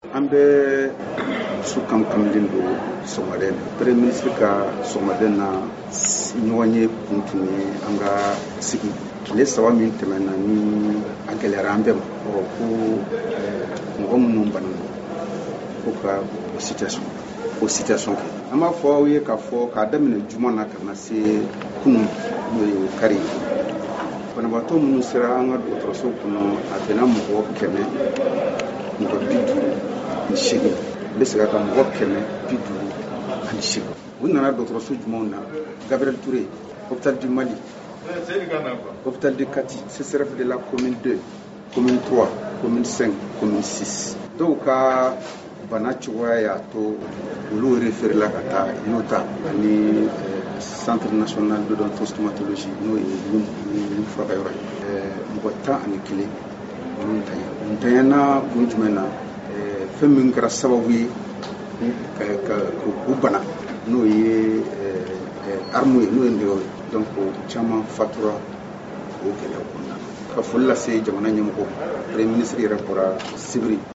an bɛ su kamkamlen do sɔgɔmaden premier ministre ka sɔgɔmaden na ɲɔgɔn ye kun tun ye an ka sigi tile 3 min tɛmɛna ni a gɛlɛyara an bɛɛ ma ko mɔgɔ minnu banana ko ka o situation kɛ an b'a fɔ aw ye k'a daminɛ juma na ka na se kunun n'o ye kari banabaatɔ minnu sera an ka dɔgɔtɔrɔso kɔnɔ a bɛnna mɔgɔ 158 bɛ se ka mɔgɔ 158 u nana dɔgɔtɔrɔso jumɛnw na Gabriel Touré hôpital du Mali hôpital de Kati CCRF de la commune 2 commune 3 commune 5 commune 6 dɔw ka bana cogoya y'a to olu référé la ka taa Yota ani centre national d'odontostomatologie n'o ye ni furakɛyɔrɔ ye mɔgɔ 11 olu ntanyana kun jumɛn na fɛn min kɛra sababu ye k'u bana n'o ye arme ye n'o ye nɛgɛw ye donc caman fatura o gɛlɛya kɔnɔna na ka foli lase jamana ɲɛmɔgɔ premier ministre yɛrɛ bɔra Sibiri